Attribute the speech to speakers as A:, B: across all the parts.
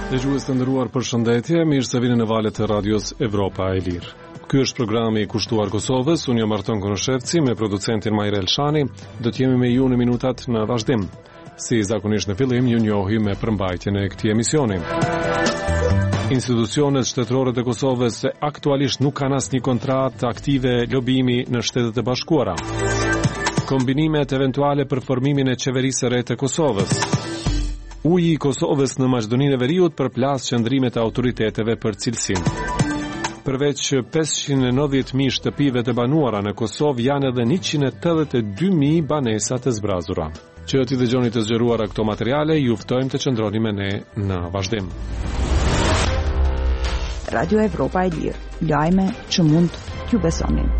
A: Dëgjues të nderuar, përshëndetje, mirë se vini në valët e radios Evropa e Lirë. Ky është programi i kushtuar Kosovës, unë jam Arton Konoshevci me producentin Majrel Shani, do të jemi me ju në minutat në vazhdim. Si zakonisht në fillim, ju njohi me përmbajtjen e këtij emisioni. Institucionet shtetërore të Kosovës aktualisht nuk kanë asnjë kontratë aktive lobimi në Shtetet e Bashkuara. Kombinimet eventuale për formimin e qeverisë së re të Kosovës. Uji i Kosovës në Maqedoninë e Veriut përplas qëndrimet e autoriteteve për cilësinë. Përveç 590.000 shtëpive të banuara në Kosovë, janë edhe 182.000 banesa të zbrazura. Që t'i dëgjoni të zgjeruara këto materiale, ju ftojmë të qëndroni me ne në vazhdim.
B: Radio Evropa e Lirë, lajme që mund t'ju besonin.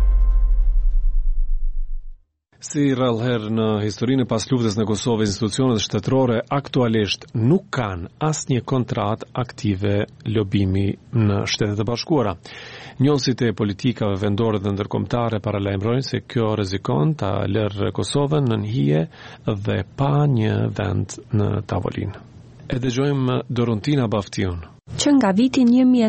A: Si rrallëherë në historinë pas luftës në Kosovë, institucionet shtetërore aktualisht nuk kanë asnjë kontratë aktive lobimi në Shtetet e Bashkuara. Njësit e politikave vendore dhe ndërkombëtare paralajmërojnë se kjo rrezikon ta lërë Kosovën në nhije dhe pa një vend në tavolinë. E dëgjojmë Dorontina Baftion.
C: Që nga viti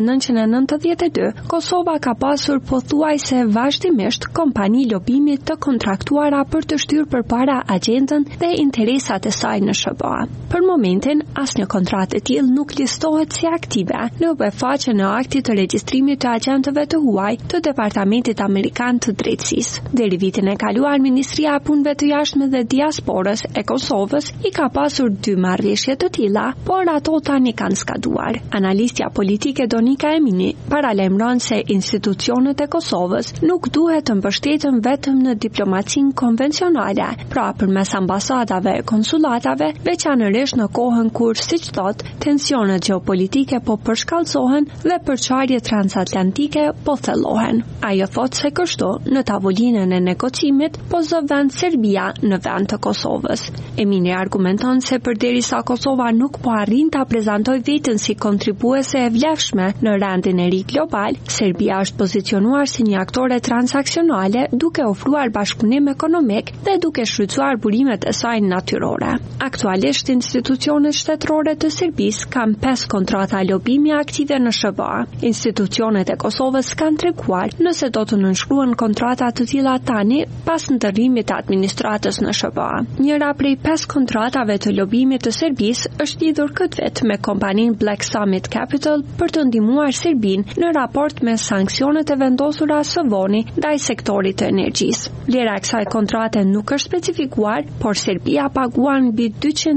C: 1992, Kosova ka pasur pothuajse vazhdimisht kompani lobimi të kontraktuara për të shtyrë përpara agjendën dhe interesat e saj në SBA. Për momentin, asnjë kontratë e tillë nuk listohet si aktive në befaqen e aktit të regjistrimit të agjentëve të huaj të Departamentit Amerikan të Drejtësisë. Deri vitin e kaluar, Ministria e Punëve të Jashtme dhe Diasporës e Kosovës i ka pasur 2 marrëveshje të tilla, por ato tani kanë skaduar. Analistja politike Donika Emini paralajmëron se institucionet e Kosovës nuk duhet të mbështeten vetëm në diplomacinë konvencionale, pra përmes ambasadave e konsulatave, veçanërisht në kohën kur, siç thot, tensionet gjeopolitike po përshkallëzohen dhe përçarjet transatlantike po thellohen. Ajo thot se kështu, në tavolinën e negocimit po zë vend Serbia në vend të Kosovës. Emini argumenton se përderisa Kosova nuk po arrin ta prezantojë veten si kontribuese e vlefshme në rendin e ri global, Serbia është pozicionuar si një aktore transaksionale duke ofruar bashkëpunim ekonomik dhe duke shfrytzuar burimet e saj natyrore. Aktualisht institucionet shtetërore të Serbisë kanë 5 kontrata lobimi aktive në SBA. Institucionet e Kosovës kanë treguar nëse do të nënshkruan kontrata të tilla tani pas ndërrimit të administratës në SBA. Njëra prej 5 kontratave të lobimit të Serbisë është lidhur këtë vit me kompaninë Black Summit Capital për të ndihmuar Serbinë në raport me sanksionet e vendosura së voni ndaj sektorit të energjisë. Vlera e kësaj kontrate nuk është specifikuar, por Serbia paguan mbi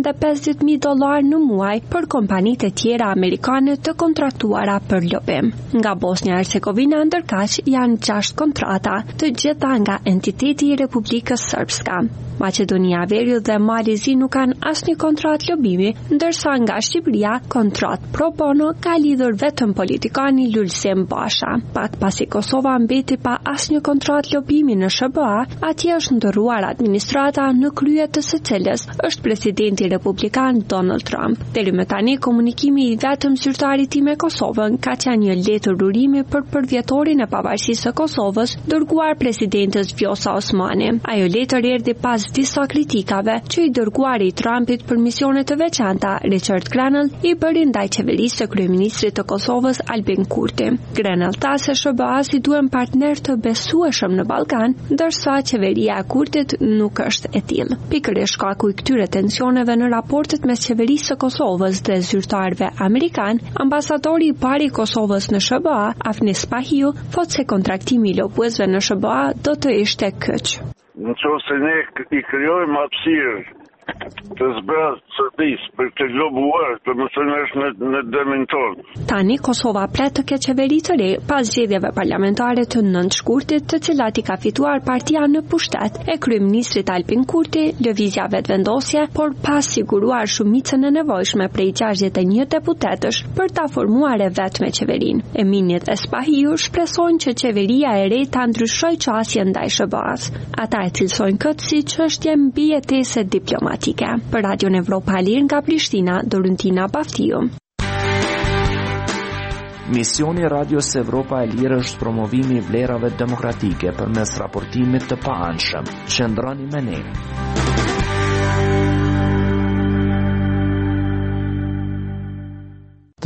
C: $250.000 në muaj për kompanitë e tjera amerikane të kontraktuara për lobim. Nga Bosnia-Hercegovina ndërkaq janë 6 kontrata, të gjitha nga entiteti i Republikës Srpska. Maqedonia e Veriut dhe Mali Zi nuk kanë asnjë kontratë lobimi, ndërsa nga Shqipëria kontratë pro bono ka lidhur vetëm politikani Lulzim Basha. Pak pasi Kosova mbeti pa asnjë kontratë lobimi në SBA, atje është ndërruar administrata në krye të së cilës është presidenti republikan Donald Trump. Deri më tani komunikimi i vetëm zyrtarit me Kosovën ka qenë një letër urimi për përvjetorin e pavarësisë së Kosovës dërguar presidentes Vjosa Osmani. Ajo letër erdhi pas disa kritikave që i dërguari i Trumpit për misione të veçanta Richard Grenell i bëri ndaj qeverisë së kryeministrit të Kosovës Albin Kurti. Grenell tha se SBA si duhen partner të besueshëm në Ballkan, ndërsa qeveria e Kurtit nuk është e tillë. Pikërisht shkaku i këtyre tensioneve në raportet mes qeverisë së Kosovës dhe zyrtarëve amerikan, ambasadori i parë i Kosovës në SBA, Afnis Pahiu, thotë se kontraktimi i lobuesve në SBA do të ishte keq.
D: Nëse ne I krijojmë hapësirë të zbrazë Serbisë për të globuar, të mësën është në dëmin tonë.
C: Tani Kosova pret të ketë qeveri të re pas zgjedhjeve parlamentare të 9 shkurtit, të cilat I ka fituar partia në pushtet e kryeministrit Albin Kurti, lëvizja vetëvendosje, por pas siguruar shumicën e nevojshme prej 61 deputetësh për ta formuar e vetme qeverinë. Eminit Espahiu shpresojnë që qeveria e re ta ndryshojë qasjen ndaj SBA-s. Ata e cilësojnë këtë si çështje mbijetese diplomatike. Për Radion Evropa e Lirë nga Prishtina, Dorontina Baftiu.
E: Misioni Radios Evropa e Lirë është promovimi I vlerave demokratike përmes raportimit të paanshëm. Qëndroni me ne.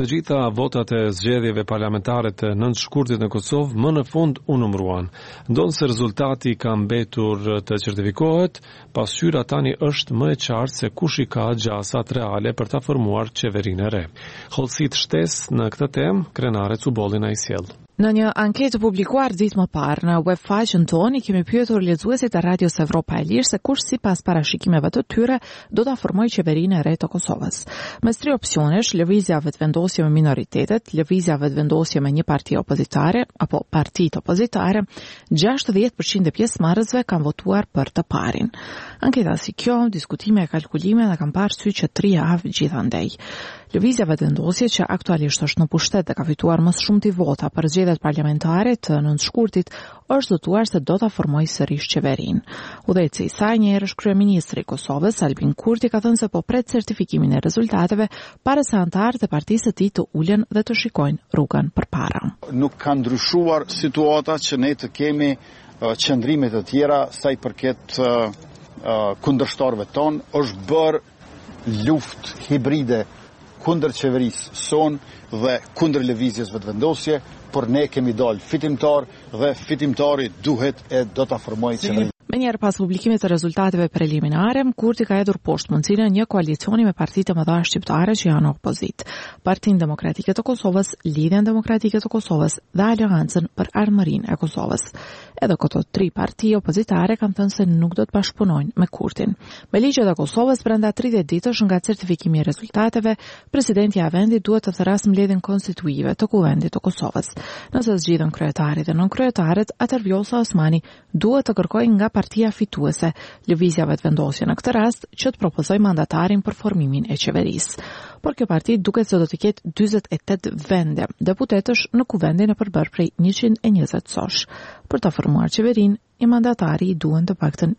A: Të gjitha votat e zgjedhjeve parlamentare të 9 shkurtit në Kosovë më në fund u numëruan. Ndonse rezultati ka mbetur të certifikohet, pasqyra tani është më e qartë se kush i ka gjasat reale për ta formuar qeverinë e re. Hollësit shtesë në këtë temë, krenare Cubollin ai sjell.
F: Në një anketë publikuar ditë më parë në webfaqen tonë, kemi pyetur lexuesit e Radios Evropa e Lirë se kush sipas parashikimeve të tyre do ta formojë qeverinë e re të Kosovës. Mes 3 opsionesh, lëvizja vetëvendosje me minoritetet, lëvizja vetëvendosje me një parti opozitare apo partitë opozitare, 60% e pjesëmarrësve kanë votuar për të parin. Anketa si kjo, diskutime e kalkulime na kanë parë sy që 3 javë gjithandej. Lëvizja vetëvendosje, që aktualisht është në pushtet dhe ka fituar më shumë vota për zgjedhjet parlamentare të 9 shkurtit, është zotuar se do ta formojë sërish qeverinë. Udhëheci i saj, një herësh kryeministri i Kosovës, Albin Kurti, ka thënë se po pret certifikimin e rezultateve para se anëtarët e partisë së tij të ulen dhe të shikojnë rrugën përpara.
G: Nuk ka ndryshuar situata që ne të kemi qëndrime të tjera sa i përket kundërshtarëve tonë, është bërë luftë hibride kundër qeverisë sonë dhe kundër lëvizjes vetëvendosje, por ne kemi dalë fitimtar dhe fitimtari duhet e do ta formojë qeverinë.
F: Me njerë pas publikimit të rezultateve preliminare, Kurti ka hedhur poshtë mundësinë një koalicioni me partitë më dha shqiptare që janë opozit. Partinë Demokratike të Kosovës, Lidhjen Demokratike të Kosovës dhe Aleancën për Armërinë e Kosovës. Edhe këto 3 parti opozitare kanë thënë se nuk do të bashkëpunojnë me Kurtin. Me ligjet e Kosovës, brenda 30 ditësh nga certifikimi i rezultateve, presidenti i vendit duhet të thërasë mbledhjen konstituive të Kuvendit të Kosovës. Nëse zgjidhen kryetarit dhe nënkryetaret, atëherë Vjosa Osmani duhet të kërkojë nga partia fituese lëvizja vetëvendosje në këtë rast që të propozoj mandatarin për formimin e qeverisë. Por kjo parti duket se do të ketë 48 vende, deputetësh në kuvendin e përbërë prej 120 sosh. Për të formuar qeverinë, i mandatari i duhen të paktën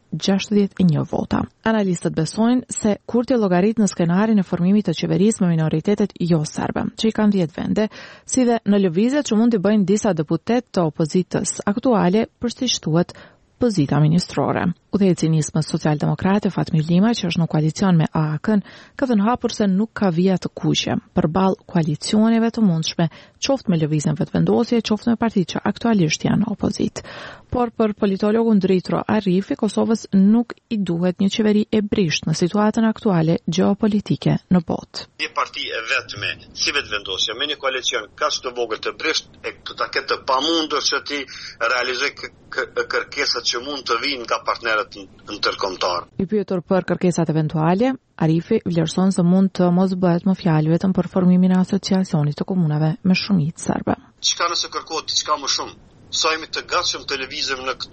F: 61 vota. Analistët besojnë se Kurti llogarit në skenarin e formimit të qeverisë me minoritetet jo serbe, që i kanë 10 vende, si dhe në lëvizjet që mund të bëjnë disa deputet të opozitës aktuale për si shtuhet pozita ministrore. Udhëheci nismës socialdemokrate Fatmir Lima, që është në koalicion me AAK-n, ka thënë hapur se nuk ka vija të kuqe përballë koalicioneve të mundshme, qoftë me lëvizjen vetëvendosje, qoftë me partitë që aktualisht janë opozit. Por për politologun Dritro Arifi, Kosovës nuk i duhet një qeveri e brisht në situatën aktuale gjeopolitike në botë.
H: Një parti e vetme, si vetëvendosje, me një koalicion kaq të vogël të brisht, e të ketë të pamundur që ti realizoj kërkesat që mund të vinë nga partnerët ndërkombëtar.
F: I pyetur për kërkesat eventuale, Arifi vlerëson se mund të mos bëhet më fjalë vetëm për formimin e asociacionit të komunave me shumicë serbe.
H: Çka nëse kërkohet diçka më shumë? Sa jemi të gatshëm të lëvizim në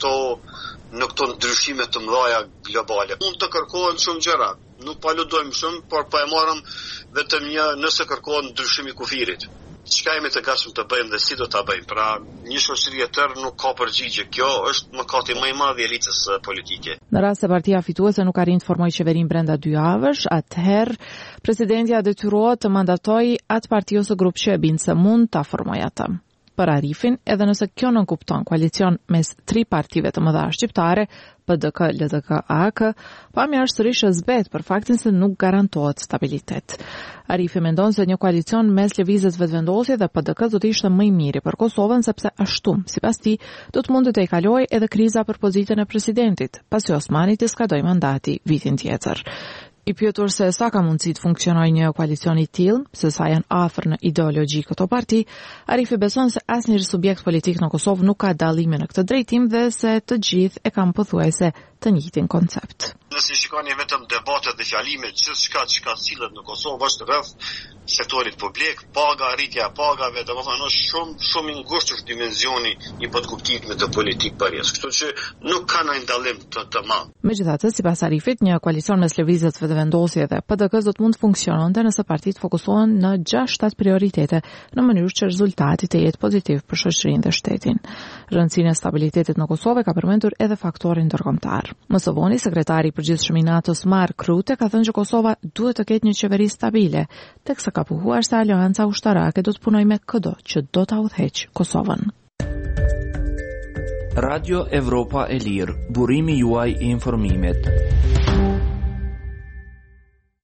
H: këto ndryshime të mëdha globale. Mund të kërkohen shumë gjëra. Nuk po ludojmë shumë, por po e marrëm vetëm një nëse kërkohet ndryshimi i kufirit. Çka jemi të gatshëm të bëjmë dhe si do ta bëjmë? Pra, një shoqëri e tërë nuk ka përgjigje. Kjo është mëkati më i madh i elitës politike.
F: Në rast se partia fituese nuk arrin të formojë qeverinë brenda 2 javësh, atëherë presidenti detyrohet të mandatojë atë parti ose grup që e bën se mund ta formojë atë. Për Arifin, edhe nëse kjo nënkupton koalicion mes 3 partive të mëdha shqiptare, PDK, LDK, AAK, pamja është sërish e zbet për faktin se nuk garantohet stabilitet. Arifi mendon se një koalicion mes lëvizjes vetëvendosje dhe PDK do të ishte më i miri për Kosovën, sepse ashtu, sipas tij, do të mundte të i kalojë edhe kriza për pozitën e presidentit, pasi Osmani të skadoi mandati vitin tjetër. I pyetur se sa ka mundësi të funksionojë një koalicion i tillë, se sa janë afër në ideologji këto parti, Arifi beson se asnjë subjekt politik në Kosovë nuk ka dallime në këtë drejtim dhe se të gjithë e kanë pothuajse të njëjtin koncept.
H: Nëse shikoni vetëm debatet dhe fjalimet, gjithçka që sillet në Kosovë është rreth sektorit publik, paga, rritja e pagave, domethënë është shumë i ngushtë është dimensioni i podkuptimit të politikë parjes. Kështu që nuk ka ndonjë dallim të madh.
F: Megjithatë, sipas Arifit, një koalicion mes lëvizjes vetëvendosje dhe PDK-s do të mund të funksiononte nëse partitë fokusohen në 6-7 prioritete në mënyrë që rezultati të jetë pozitiv për shoqërinë dhe shtetin. Rëndësinë e stabilitetit në Kosovë ka përmendur edhe faktorin ndërkombëtar. Më së voni, sekretari i përgjithshëm i NATO-s Mark Rutte ka thënë që Kosova duhet të ketë një qeveri stabile, teksa ka pohuar se aleanca ushtarake do të punojë me çdo që do ta udhëheqë Kosovën.
E: Radio Evropa e Lirë, burimi juaj i informimit.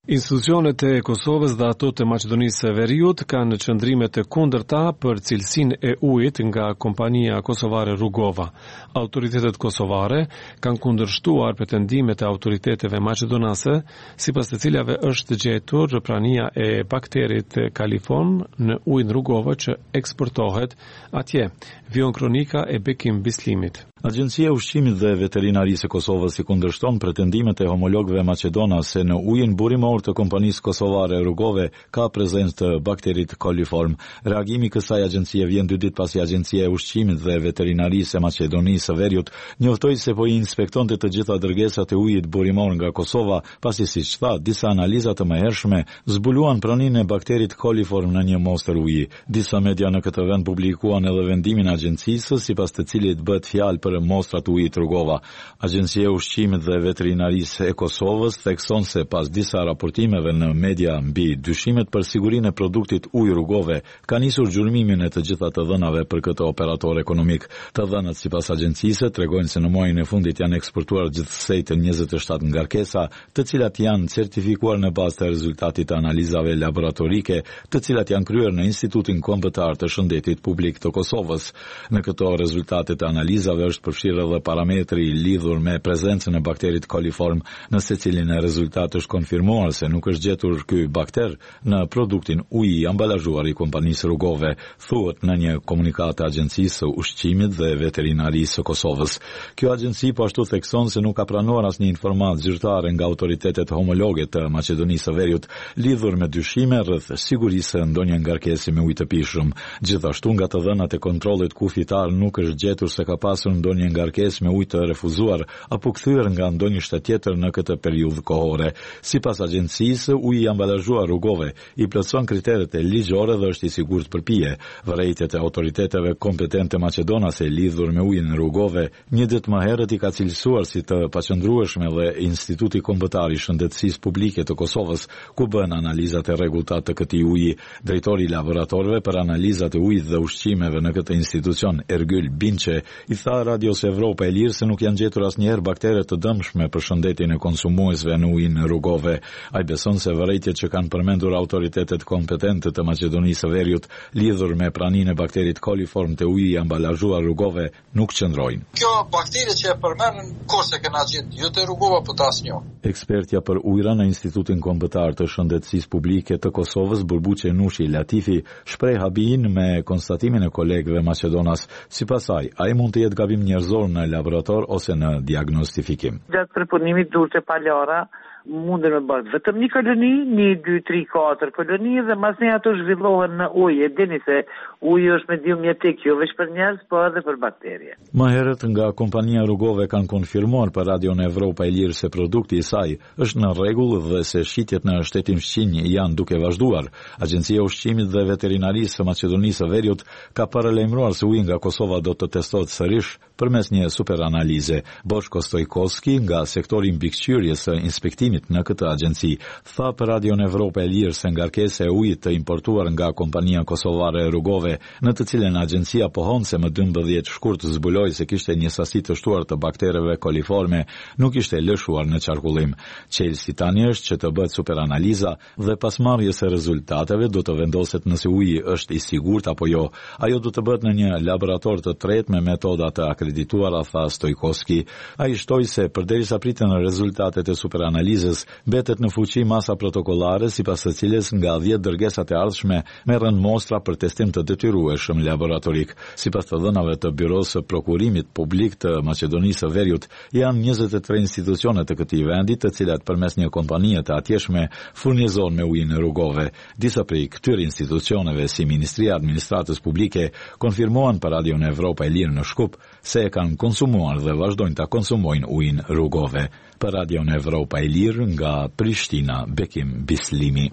A: Institucionet e Kosovës dhe ato të Maqedonisë së Veriut kanë qëndrime të kundërta për cilësinë e ujit nga kompania kosovare Rugova. Autoritetet kosovare kanë kundërshtuar pretendimet e autoriteteve maqedonase, sipas të cilave është gjetur prania e bakterit kaliform në ujin Rugova që eksportohet atje. Vion kronika e Bekim Bislimit.
I: Agjencia e Ushqimit dhe Veterinarisë e Kosovës i kundërshton pretendimet e homologëve maqedonas se në ujin burimor të kompanisë kosovare Rugove ka prezencë të bakterit koliform. Reagimi kësaj agjencie vjen 2 ditë pasi Agjencia e Ushqimit dhe Veterinarisë e Maqedonisë së Veriut njoftoi se po i inspektonte të gjitha dërgesat e ujit burimor nga Kosova, pasi siç tha, disa analiza të mëhershme zbuluan praninë e bakterit koliform në një mostër uji. Disa media në këtë vend publikuan edhe vendimin e agjencisë, sipas të cilit bëhet fjalë për mostrat ujit Rugova. Agjencia e Ushqimit dhe Veterinarisë e Kosovës thekson se pas disa raportimeve në media mbi dyshimet për sigurinë e produktit ujë Rugove, ka nisur gjurmimin e të gjitha të dhënave për këtë operator ekonomik. Të dhënat sipas agjencisë tregojnë se në muajin e fundit janë eksportuar gjithsej të 27 ngarkesa, të cilat janë certifikuar në bazë të rezultatit të analizave laboratorike, të cilat janë kryer në Institutin Kombëtar të Shëndetit Publik të Kosovës. Në këto rezultate të analizave është përfshirë edhe parametri lidhur me prezencën e bakterit koliform, në secilin e rezultat është konfirmuar se nuk është gjetur ky bakter në produktin uji ambalazhuar i kompanisë Rugove, thuhet në një komunikat të Agjencisë së Ushqimit dhe Veterinarisë së Kosovës. Kjo agjenci po ashtu thekson se nuk ka pranuar asnjë informatë zyrtare nga autoritetet homologe të Maqedonisë së Veriut lidhur me dyshime rreth sigurisë së ndonjë ngarkesi me ujë të pishëm. Gjithashtu nga të dhënat e kontrollit kufitar nuk është gjetur se ka pasur ndonjë ngarkesë me ujë të refuzuar apo kthyer nga ndonjë shtet tjetër në këtë periudhë kohore. Sipas agjencisë, uji i ambalazhuar Rugove i plotson kriteret e ligjore dhe është i sigurt për pije. Vërejtjet e autoriteteve kompetente maqedonase lidhur me ujin Rugove një ditë më herët i ka cilësuar si të paqëndrueshme dhe Instituti Kombëtar i Shëndetësisë Publike të Kosovës, ku bën analizat e rregullta të këtij uji. Drejtori i laboratorëve për analizat e ujit dhe ushqimeve në këtë institucion, Ergyl Binçe, i tha Radios Evropa e Lirë se nuk janë gjetur asnjëherë baktere të dëmshme për shëndetin e konsumuesve në ujin Rugove. Ai beson se vërejtjet që kanë përmendur autoritetet kompetente të Maqedonisë së Veriut lidhur me praninë e bakterit koliform të uji i ambalazhuar Rugove nuk qëndrojnë.
J: Kjo bakteri që e përmendën kurse kena gjetë jo te Rugova po tas një.
I: Ekspertja për ujra në Institutin Kombëtar të Shëndetësisë Publike të Kosovës, Burbuçe Nushi Latifi, shpreh habin me konstatimin e kolegëve maqedonas. Sipas saj, ai mund të jetë gabim njerëzor në laborator ose në diagnostifikim.
K: Gjatë përpunimit durte palara mundën me bërë vetëm një koloni, 1, 2, 3, 4 koloni dhe mas një ato zhvillohen në ujë. Dini se ujë është medium mjetik, jo veç për njerëz, po edhe për bakterie.
I: Më herët nga kompania Rugove kanë konfirmuar për Radion Evropa e Lirë se produkti i saj është në rregull dhe se shitjet në shtetin fqinj janë duke vazhduar. Agjencia e Ushqimit dhe Veterinarisë së Maqedonisë së Veriut ka paralajmëruar se uji nga Kosova do të testohet sërish përmes një superanalize. Boshko Stojkovski nga sektori mbikëqyrjes së inspektimit në këtë agjenci tha për Radion Evropa e Lirë se ngarkesa e ujit të importuar nga kompania kosovare Rugove, në të cilën agjencia pohon se më 12 shkurt zbuloi se kishte një sasi të shtuar të baktereve koliforme, nuk ishte lëshuar në qarkullim. Çelësi tani është që të bëhet superanaliza dhe pas marrjes së rezultateve do të vendoset nëse uji është i sigurt apo jo. Ajo do të bëhet në një laborator të tretë me metoda të akredituara, tha Stojkovski. Ai shtoi se përderisa priten rezultatet e superanalizës, mbetet në fuqi masa protokollare sipas së cilës nga 10 dërgesat e ardhshme merren mostra për testim të detyrueshëm laboratorik. Sipas të dhënave të Byrosë së Prokurimit Publik të Maqedonisë së Veriut, janë 23 institucione të këtij vendi, të cilat përmes një kompanie të atjeshme furnizon me ujin e Rugove. Disa prej këtyre institucioneve, si Ministria e Administratës Publike, konfirmuan për Radion Evropa e Lirë në Shkup se e kanë konsumuar dhe vazhdojnë ta konsumojnë ujin Rugove. Për Radion Evropa e Lirë nga Prishtina, Bekim Bislimi.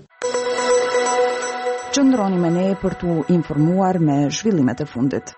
B: Qëndroni me ne për t'u informuar me zhvillimet e fundit.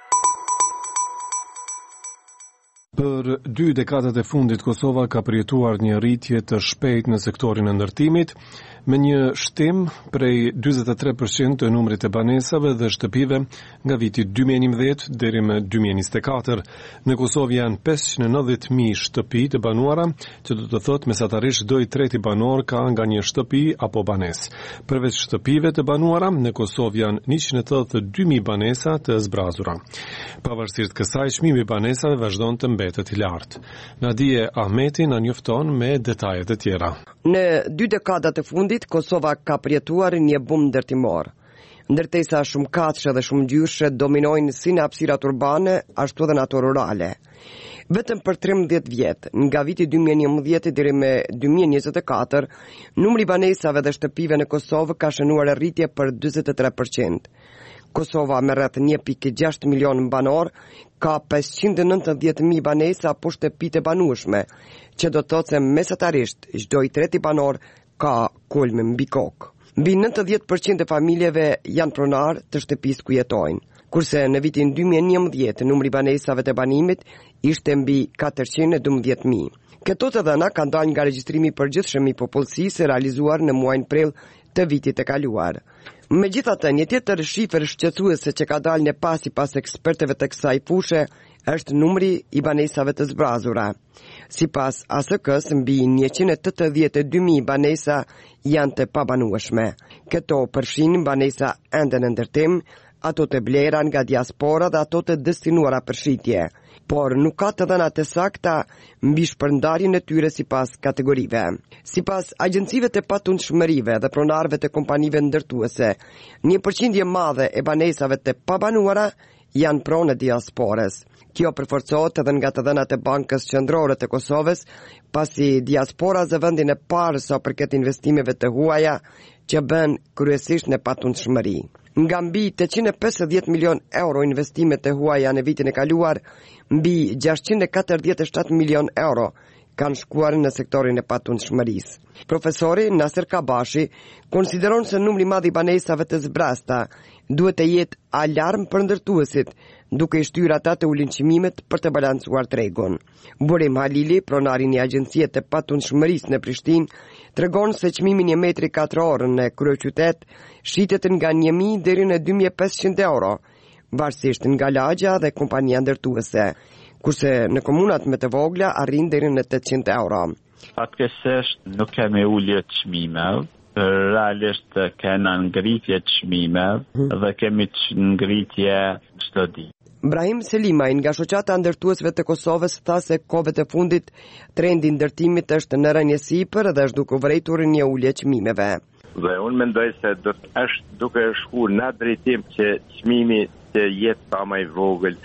A: Për 2 dekadat e fundit, Kosova ka përjetuar një rritje të shpejtë në sektorin e ndërtimit. me një shtim prej 43% të numrit të banesave dhe shtëpive nga viti 2011 deri më 2024. Në Kosovë janë 590.000 shtëpi të banuara, që do të thotë mesatarisht 2/3 banor ka nga një shtëpi apo banesë. Përveç shtëpive të banuara, në Kosovë janë 182.000 banesa të zbrazura. Pavarësisht kësaj, çmimi i banesave vazhdon të mbetet i lartë. Nadije Ahmeti na njofton me detajet e tjera.
L: Në 2 dekadat e fundit, Kosova ka përjetuar një bum ndërtimor. Ndërtesa shumë katëshe dhe shumë gjyshe dominojnë si në hapësirat urbane, ashtu edhe në ato rurale. Vetëm për 13 vjet, nga viti 2011 deri me 2024, numri banesave dhe shtëpive në Kosovë ka shënuar rritje për 43%. Kosova me rreth 1.6 milion banor ka 590.000 banesa apo shtëpi të banueshme, që do të thotë se mesatarisht çdo i treti banor ka kulm mbi kokë. Mbi 90% e familjeve janë pronar të shtëpisë ku jetojnë, kurse në vitin 2011 numri banesave të banimit ishte mbi 412.000. Këto të dhëna kanë dalë nga regjistrimi i përgjithshëm i popullsisë realizuar në muajin prill të vitit të kaluar. Megjithatë, një tjetër shifër shqetësuese që ka dalë në pas ekspertëve të kësaj fushe është numri i banesave të zbrazura. Sipas ASK-s, mbi 182.000 banesa janë të pabanueshme. Këto përfshin banesa ende në ndërtim, ato të blera nga diaspora dhe ato të destinuara për shitje, por nuk ka të dhëna të sakta mbi shpërndarjen e tyre sipas kategorive. Sipas agjencive të patundshmërive dhe pronarëve të kompanive ndërtuese, një përqindje madhe e banesave të pabanuara janë pronë diasporës. Kjo përforcohet edhe nga të dhënat e Bankës Qendrore të Kosovës, pasi diaspora zë vendin e parë sa përket investimeve të huaja që bën kryesisht në patundshmëri. Nga mbi 850 milion euro investime të huaja në vitin e kaluar, mbi 647 milion euro kanë shkuar në sektorin e patundshmërisë. Profesori Nasir Kabashi konsideron se numri madh i banesave të zbrasta duhet të jetë alarm për ndërtuesit, duke i shtyrë ata të ulin çmimet për të balancuar tregun. Burim Halili, pronari i agjencisë të patundshmërisë në Prishtinë, tregon se çmimi një metri katror në kryeqytet shitet nga 1.000 deri në 2.500 euro, varësisht nga lagja dhe kompania ndërtuese, kurse në komunat më të vogla arrin deri në 800 euro.
M: Fatkeqësisht nuk kemi ulje të çmimeve, realisht kena ngritje të çmimeve dhe kemi ngritje çdo ditë.
L: Brahim Selimaj nga shoqata ndërtuesve të Kosovës tha se kohëve të fundit trendi i ndërtimit është në rënjësipër dhe është duke vërejtur një ulje çmimeve.
N: Dhe unë mendoj se është duke shkuar në drejtim që çmimi të jetë sa më i vogël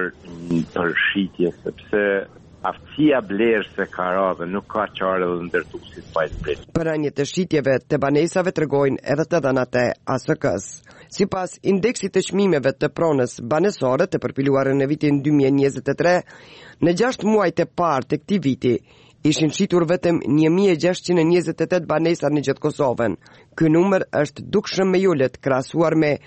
N: për shitje, sepse aftësia blerëse ka radhë, nuk ka qarë dhe ndërtuesit pa i.
L: Për rënje të shitjeve të banesave tregojnë edhe të dhënat e ASK-s. Sipas indeksit të çmimeve të pronës banesore të përpiluar në vitin 2023, në 6 muajt e parë të këtij viti ishin shitur vetëm 1.628 banesa në gjithë Kosovën. Ky numër është dukshëm me ulët krahasuar me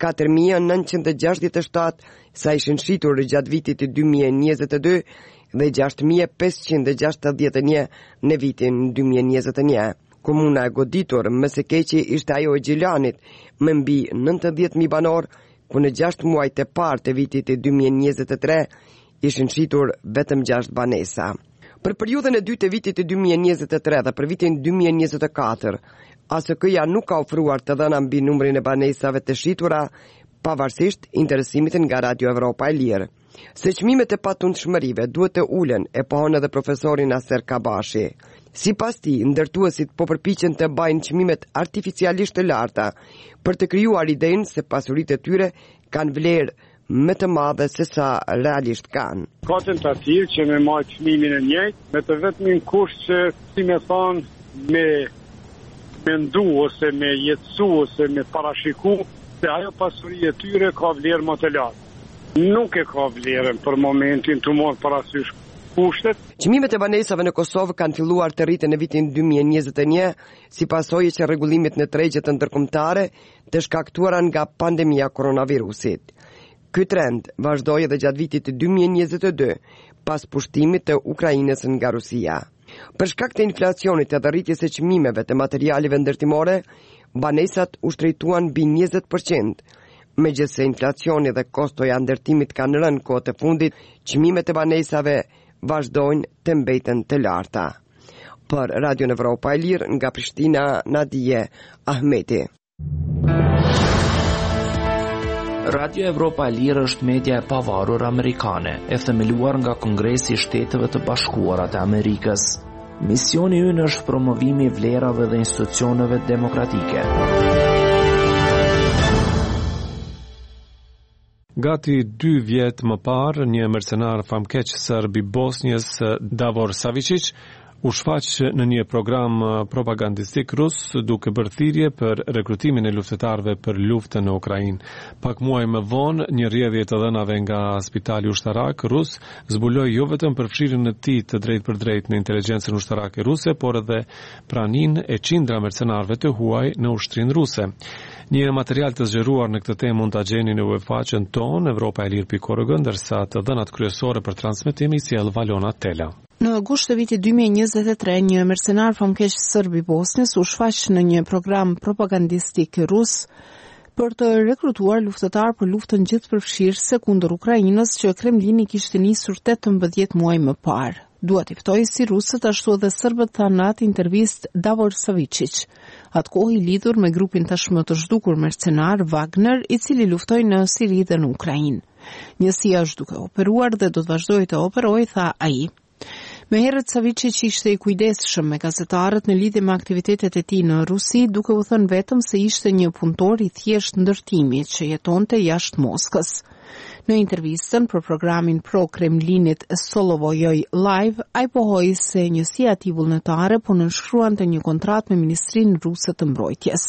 L: 4.967 sa ishin shitur gjatë vitit 2022 dhe 6.561 në vitin 2021. Komuna e goditur më së keqi ishte ajo e Gjilanit me mbi 90.000 banor, ku në 6 muajt e parë të vitit 2023 ishin shitur vetëm 6 banesa. Për periudhën e dytë të vitit 2023 dhe për vitin 2024, ASK-ja nuk ka ofruar të dhëna mbi numrin e banesave të shitura, pavarësisht interesimit nga Radio Evropa e Lirë. Se çmimet e patundshmërive duhet të ulen, e pohon edhe profesori Nasir Kabashi. Sipas tij, ndërtuesit po përpiqen të bajnë çmimet artificialisht të larta për të krijuar idenë se pasuritë e tyre kanë vlerë më të madhe se sa realisht kanë.
O: Ka tentativë që me marrë çmimin e njëjtë, me të vetmin kusht që, si me thonë, me mendu ose me jetësu ose me parashiku se ajo pasuri e tyre ka vlerë më të lartë. Nuk e ka vlerën për momentin të morë parasysh kushtet.
L: Çmimet e banesave në Kosovë kanë filluar të rriten në vitin 2021 si pasojë që rregullimit në tregjet ndërkombëtare të shkaktuara nga pandemia koronavirusit. Ky trend vazhdoi edhe gjatë vitit 2022 pas pushtimit të Ukrainës nga Rusia. Për shkak të inflacionit edhe rritjes së çmimeve të materialeve ndërtimore, banesat u shtrejtuan mbi 20%. Megjithëse inflacioni dhe kostoja ndërtimit kanë rënë kohët e fundit, çmimet e banesave vazhdojnë të mbeten të larta. Për Radio Evropa e Lirë nga Prishtina, Nadije Ahmeti.
E: Radio Evropa e Lirë është media e pavarur amerikane, e themeluar nga Kongresi i Shteteve të Bashkuara të Amerikës. Misioni ynë është promovimi i vlerave dhe institucioneve demokratike.
A: Gati 2 vjet më parë, një mercenar famkeq serb i Bosnjës, Davor Savičić, u shfaq në një program propagandistik rus duke bërë thirrje për rekrutimin e luftëtarëve për luftën në Ukrainë. Pak muaj më vonë, një rrjedhje të dhënave nga Spitali Ushtarak rus zbuloi jo vetëm përfshirjen e tij të drejtë në inteligjencën ushtarake ruse, por edhe praninë e qindra mercenarëve të huaj në ushtrinë ruse. Një material të zgjeruar në këtë temë mund ta gjeni në webfaqen tonë europaelir.org, ndërsa të dhënat kryesore për transmetim i sjell Valona Tela.
F: Në gusht të vitit 2023, një mercenar famkeq serb i Bosnjës u shfaq në një program propagandistik rus për të rekrutuar luftëtar për luftën gjithëpërfshirëse kundër Ukrainës që Kremlini kishte nisur 18 muaj më parë. Dua t'i ftoj si rusët ashtu edhe serbët, thanë në atë intervistë Davor Savičić, atë kohë i lidhur me grupin tashmë të zhdukur mercenar Wagner, i cili luftoi në Siri dhe në Ukrainë. Njësia është duke operuar dhe do të vazhdojë të operojë, tha ai. Me herët Savičić ishte i kujdesshëm me gazetarët në lidhje me aktivitetet e tij në Rusi, duke u thënë vetëm se ishte një punëtor i thjesht ndërtimi që jetonte jashtë Moskës. Në intervistën për programin pro Kremlinit Solovojoj Live, ai pohoi se njësia e tij vullnetare po nënshkruante një kontratë me Ministrinë Ruse të Mbrojtjes.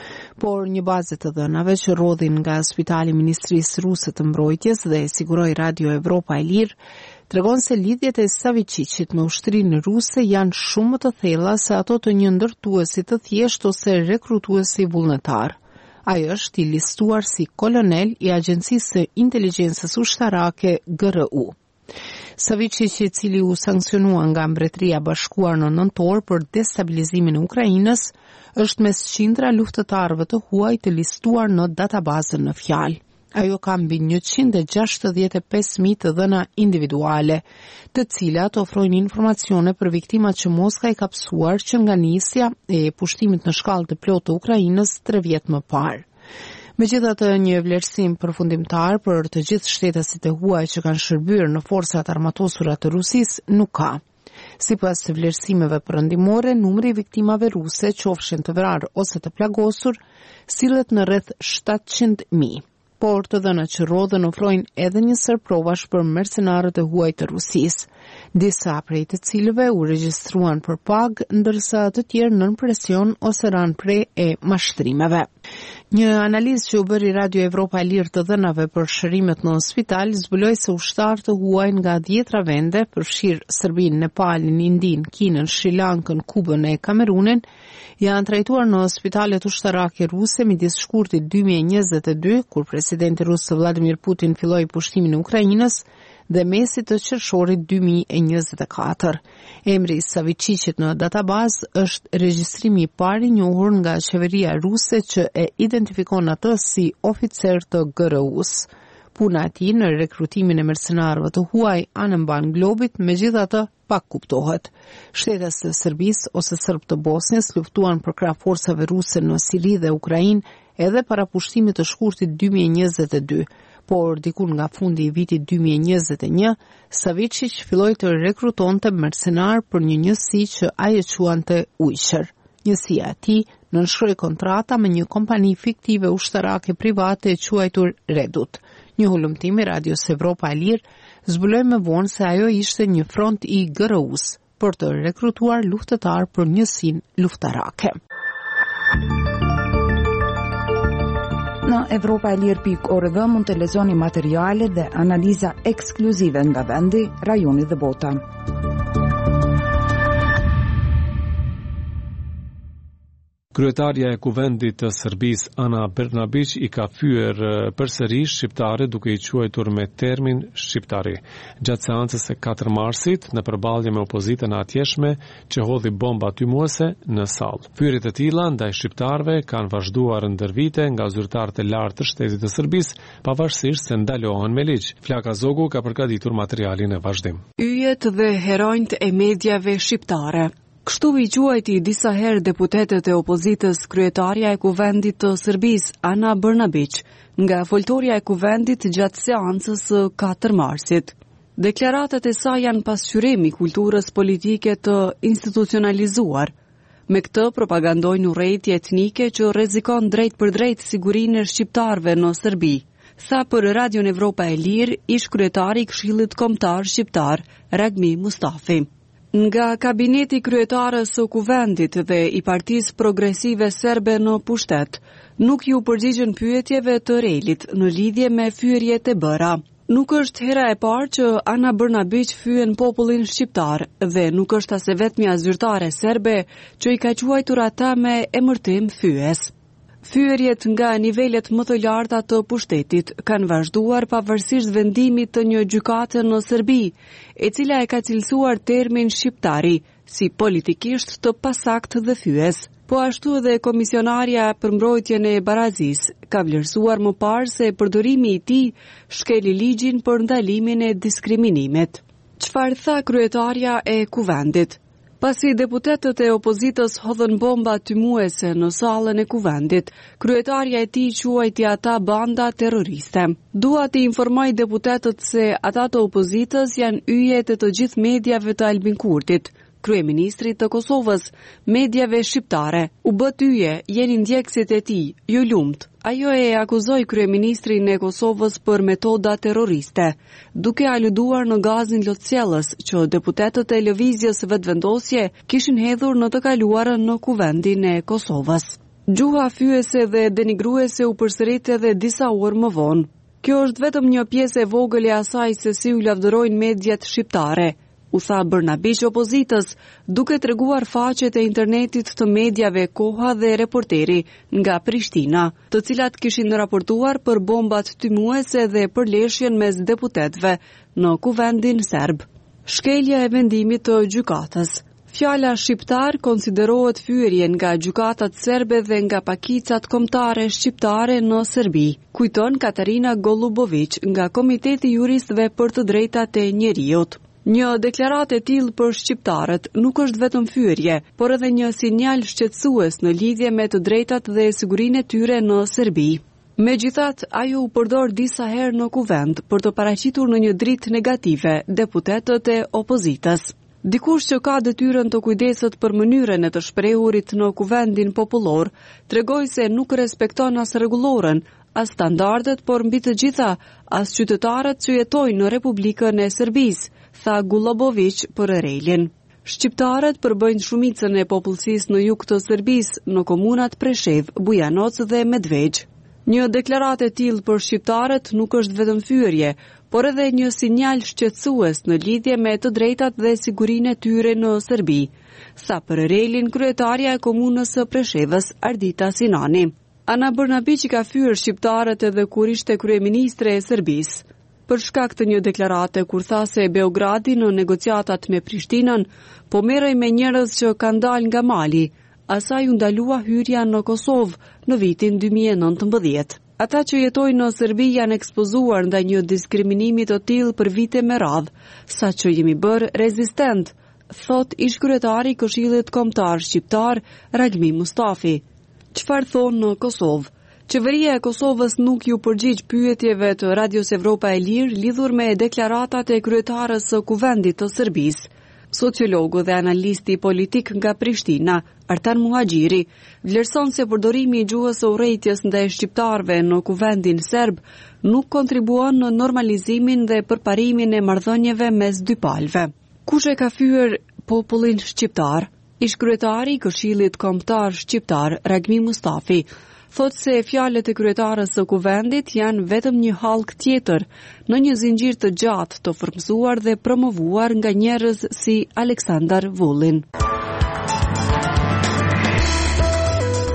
F: Por një bazë të dhënave që rodhin nga Spitali i Ministrisë Ruse të Mbrojtjes dhe e siguroi Radio Evropa e Lirë, tregon se lidhjet e Savičićit me ushtrinë ruse janë shumë më të thella se ato të një ndërtuesi të thjesht ose rekrutuesi vullnetar. Ai është i listuar si kolonel i Agjencisë së Inteligjencës Ushtarake GRU. Savičić, i cili u sankcionua nga Mbretëria e Bashkuar në nëntor për destabilizimin e Ukrainës, është mes qindra luftëtarëve të huaj të listuar në databazën në fjalë. Ajo ka mbi 165.000 të dhëna individuale, të cilat ofrojnë informacione për viktimat që Moska i ka psuar që nga nisja e pushtimit në shkallë të plotë të Ukrainës 3 vjet më parë. Megjithatë, një vlerësim përfundimtar për të gjithë shtetasit e huaj që kanë shërbyer në forcat armatosura të Rusisë nuk ka. Sipas të vlerësimeve perëndimore, numri i viktimave ruse, qofshin të vrarë ose të plagosur, sillet në rreth 700.000. Por të dhënat që rodhen ofrojnë edhe një sër provash për mercenarët e huaj të Rusisë, disa prej të cilëve u regjistruan për pagë, ndërsa të tjerë nën presion ose ranë prej e mashtrimeve. Një analizë që u bëri Radio Evropa e Lirë të dhënave për shërimet në spital zbuloi se ushtarë të huaj nga 10 vende, përfshirë Serbinë, Nepalin, Indinë, Kinën, Sri Lankën, Kubën e Kamerunin, janë trajtuar në spitalet ushtarake ruse midis shkurtit 2022, kur presidenti rus Vladimir Putin filloi pushtimin e Ukrainës, dhe mesit të qershorit 2024. Emri Savičićit në databazë është regjistrimi i parë i njohur nga qeveria ruse që e identifikon atë si oficer të GRU-s. Puna e tij në rekrutimin e mercenarëve të huaj anëmban globit, megjithatë pak kuptohet. Shtetet e Serbisë ose serb të Bosnjës luftuan për krah forcave ruse në Siri dhe Ukrainë edhe para pushtimit të shkurtit 2022. Por dikun nga fundi i vitit 2021, Savičić filloi të rekrutonte mercenar për një njësi që ai e quante ujqër. Njësia e tij nënshkroi kontrata me një kompani fiktive ushtarake private e quajtur Redut. Një hulumtim i Radios Evropa e Lirë zbuloi më vonë se ajo ishte një front i GRU-s për të rekrutuar luftëtar për njësinë luftarake.
B: Në europaelir.org mund të lexoni materiale dhe analiza ekskluzive nga vendi, rajoni dhe bota.
A: Kryetarja e Kuvendit të Serbisë Ana Brnabić i ka fyer përsëri shqiptare duke i quajtur me termin shqiptari. Gjatë seancës së 4 marsit në përballje me opozitën e atjeshme që hodhi bomba tymuese në sallë. Fyerjet e tilla ndaj shqiptarëve kanë vazhduar ndër vite nga zyrtarët e lartë të shtetit të Serbisë, pavarësisht se ndalohen me ligj. Flaka Zogu ka përgatitur materialin e vazhdim.
P: Yjet dhe heronjt e mediave shqiptare. Kështu i quajti disa herë deputetët e opozitës kryetarja e Kuvendit të Serbisë Ana Brnabić nga foltorja e Kuvendit gjatë seancës së 4 marsit. Deklaratat e saj janë pasqyrim i kulturës politike të institucionalizuar. Me këtë propagandojnë urrejtje etnike që rrezikon drejt për drejt sigurinë e shqiptarëve në Serbi. Tha për Radion Evropa e Lirë ish kryetari i Këshillit Kombëtar Shqiptar Ragmi Mustafi. Nga kabineti kryetarës së Kuvendit dhe i Partisë Progresive Serbe në pushtet, nuk ju përgjigjen pyetjeve të Relit në lidhje me fyerjet e bëra. Nuk është hera e parë që Ana Brnabić fyen popullin shqiptar dhe nuk është as e vetmja zyrtare serbe që i ka quajtur ata me emërtim fyes. Fyerjet nga nivelet më të larta të pushtetit kanë vazhduar pavarësisht vendimit të një gjykate në Serbi, e cila e ka cilësuar termin shqiptari si politikisht të pasakt dhe fyes. Po ashtu edhe komisionarja për mbrojtjen e barazis ka vlerësuar më parë se përdorimi i tij shkeli ligjin për ndalimin e diskriminimit. Çfarë tha kryetarja e Kuvendit? Pasi deputetët e opozitës hodhën bomba tymuese në sallën e Kuvendit, kryetarja e tij quajti ata banda terroriste. Dua të informoj deputetët se ata të opozitës janë yjet e të gjithë mediave të Albin Kurtit, kryeministrit të Kosovës, mediave shqiptare. U bë yje, jeni ndjekësit e tij, ju lumt. Ajo e akuzoi kryeministrin e Kosovës për metoda terroriste, duke aluduar në gazin lotësjellës që deputetët e lëvizjes vetëvendosje kishin hedhur në të kaluarën në Kuvendin e Kosovës. Gjuha fyese dhe denigruese u përsërit edhe disa orë më vonë. Kjo është vetëm një pjesë e vogël e asaj se si u lavdërojnë mediat shqiptare, u tha Brnabić opozitës, duke treguar faqet e internetit të mediave Koha dhe Reporteri nga Prishtina, të cilat kishin raportuar për bombat tymuese dhe për leshjen mes deputetëve në Kuvendin serb. Shkelja e vendimit të gjykatës. Fjala shqiptar konsiderohet fyerje nga gjykatat serbe dhe nga pakicat kombëtare shqiptare në Serbi, kujton Katarina Golubović nga Komiteti i Juristëve për të drejtat e njerëzit. Një deklaratë e tillë për shqiptarët nuk është vetëm fyerje, por edhe një sinjal shqetësues në lidhje me të drejtat dhe sigurinë e tyre në Serbi. Megjithatë, ajo u përdor disa herë në Kuvend për të paraqitur në një dritë negative deputetët e opozitës. Dikush që ka detyrën të kujdeset për mënyrën e të shprehurit në Kuvendin popullor, tregoi se nuk respekton as rregulloren, as standardet, por mbi të gjitha as qytetarët që jetojnë në Republikën e Serbisë, tha Golubović për Relin. Shqiptarët përbëjnë shumicën e popullsisë në jug të Serbisë, në komunat Preshev, Bujanoc dhe Medvegjë. Një deklaratë e tillë për shqiptarët nuk është vetëm fyerje, por edhe një sinjal shqetësues në lidhje me të drejtat dhe sigurinë e tyre në Serbi, tha për Relin kryetarja e komunës së Preshevës Ardita Sinani. Ana Brnabić ka fyer shqiptarët edhe kur ishte kryeministre e Serbisë. Për shkak të një deklarate kur tha se Beogradi në negociatat me Prishtinën po merrej me njerëz që kanë dalë nga mali, asaj u ndalua hyrja në Kosovë në vitin 2019. Ata që jetojnë në Serbi janë ekspozuar ndaj një diskriminimi të tillë për vite me radhë, saqë jemi bërë rezistent, thot ish kryetari i Këshillit Kombëtar Shqiptar Ragmi Mustafi. Çfarë thonë në Kosovë? Qeveria e Kosovës nuk ju përgjigj pyetjeve të Radios Evropa e Lirë lidhur me deklaratat e kryetarës së Kuvendit të Serbisë. Sociologu dhe analisti politik nga Prishtina, Artan Muhaxhiri, vlerëson se përdorimi i gjuhës së urrejtjes ndaj shqiptarëve në Kuvendin serb nuk kontribuon në normalizimin dhe përparimin e marrëdhënieve mes dy palëve. Kush e ka fyer popullin shqiptar? Ish kryetari i Këshillit Kombëtar Shqiptar Ragmi Mustafi thot se fjalët e kryetarës së Kuvendit janë vetëm një hallk tjetër në një zinxhir të gjatë të frymëzuar dhe promovuar nga njerëz si Aleksandar Vullin.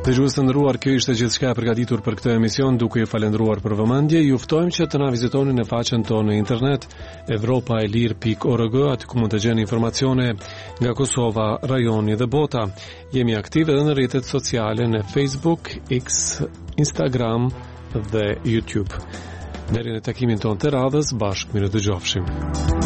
A: Dëgjues të nderuar, kjo ishte gjithçka e përgatitur për këtë emision, duke ju falendruar për vëmendje. Ju ftojmë që të na vizitoni në faqen tonë në internet europaelir.org, aty ku mund të gjeni informacione nga Kosova, rajoni dhe bota. Jemi aktiv edhe në rrjetet sociale në Facebook, X, Instagram dhe YouTube. Deri në takimin tonë të radhës, bashkë mirë dëgjofshim.